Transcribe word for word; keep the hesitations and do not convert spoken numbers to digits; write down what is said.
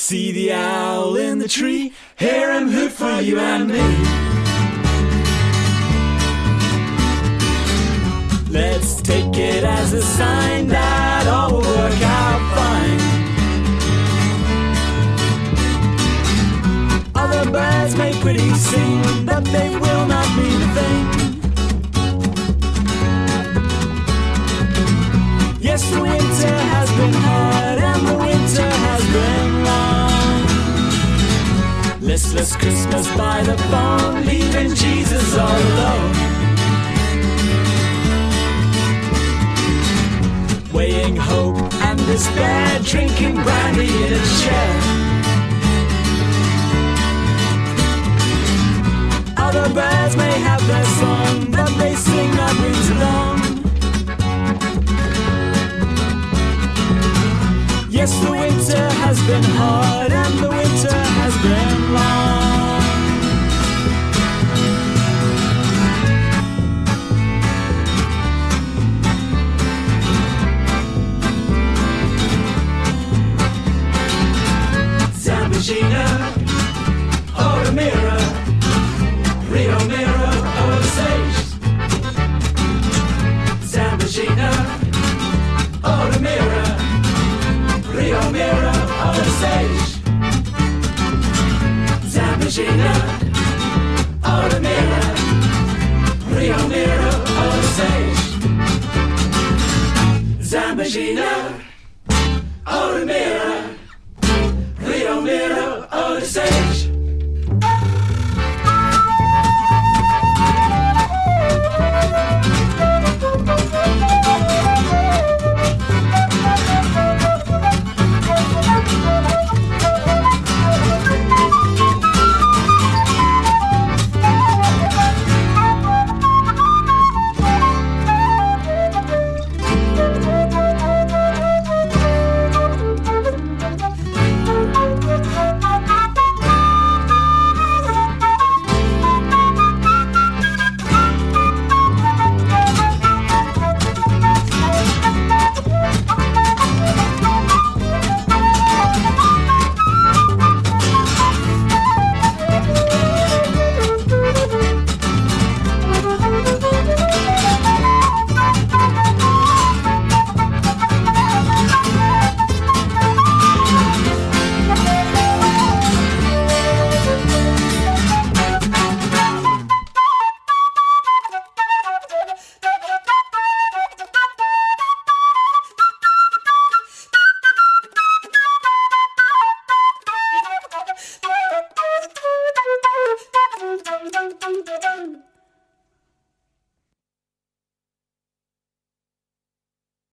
See the owl in the tree, hear him hoot for you and me. Let's take it as a sign that all will work out fine. Other birds may pretty sing, but they will not mean a thing. Yes, the winter has been hard and the winter has been long. Listless Christmas by the phone, leaving Jesus all alone. Weighing hope and despair, drinking brandy in a chair. Other birds may have their song, but they sing not rings along. Yes, the winter has been hard and the winter has been long. Zambagina, hold a mirror, Rio mirror, oh the sage. Zambagina, hold a mirror, Rio mirror of the sage. Zambagina, oh the mirror, Rio mirror of the sage. Zambagina, oh the mirror, Rio mirror of the sage. Dun, dun, dun, dun, dun.